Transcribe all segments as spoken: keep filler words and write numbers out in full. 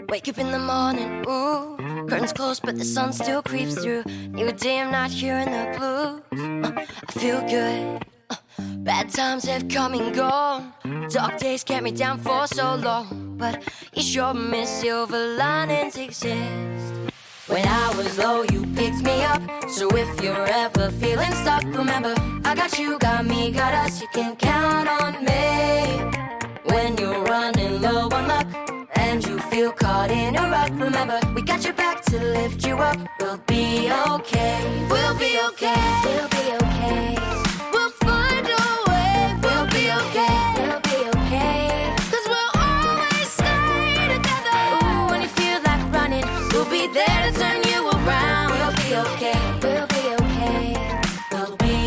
Wake up in the morning, ooh, curtains closed but the sun still creeps through. New day, I'm not hearing the blues. uh, I feel good. uh, Bad times have come and gone. Dark days kept me down for so long, but you sure miss silver linings exist. When I was low, you picked me up. So if you're ever feeling stuck, remember, I got you, got me, got us. You can count on me. When you're running low on luck and you feel caught in a rut, remember, we got your back to lift you up. We'll be okay. We'll be okay. We'll be okay. We'll find a way. We'll be okay. We'll be okay. Cause we'll always stay together. Ooh, when you feel like running, we'll be there to turn you around. We'll be okay. We'll be okay. We'll be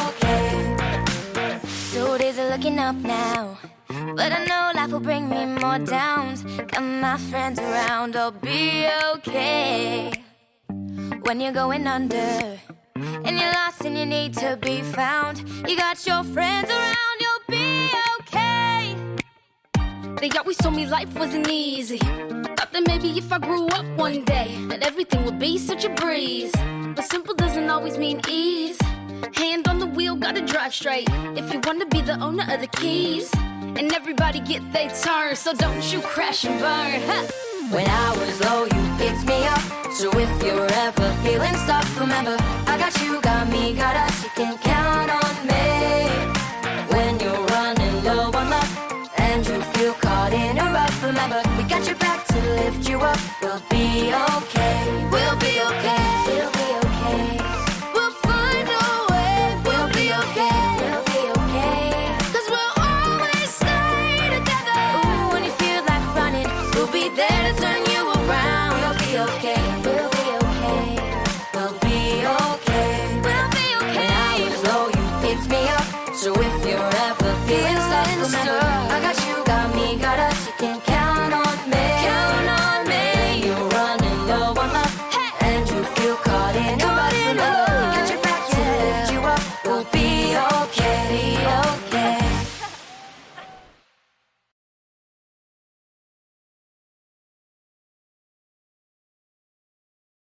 okay. So days are looking up now, but I know life will bring me more downs. Got my friends around, I'll be okay. When you're going under and you're lost and you need to be found, you got your friends around, you'll be okay. They always told me life wasn't easy. Thought that maybe if I grew up one day that everything would be such a breeze. But simple doesn't always mean ease. Hand on the wheel, gotta drive straight if you wanna be the owner of the keys. And everybody get their turn, so don't you crash and burn, huh? When I was low, you picked me up. So if you're ever feeling stuck, remember, I got you, got me, got us. You can count on me. When you're running low on luck and you feel caught in a rut, remember, we got your back to lift you up. We'll be okay. We'll be okay. We'll be okay. We'll find a way. We'll be okay. We'll be okay. Cause we'll always stay together. Ooh, when you feel like running, we'll be there to turn you around. We'll be okay. We'll be okay. We'll be okay. We'll be okay. When I was low, you picked me up. So if you're ever feeling stuck, remember, I got you, got me, got us. You can count on me. Count on me. When you're running low on luck and you feel caught in a rut, remember, we got your back to lift you up. We'll be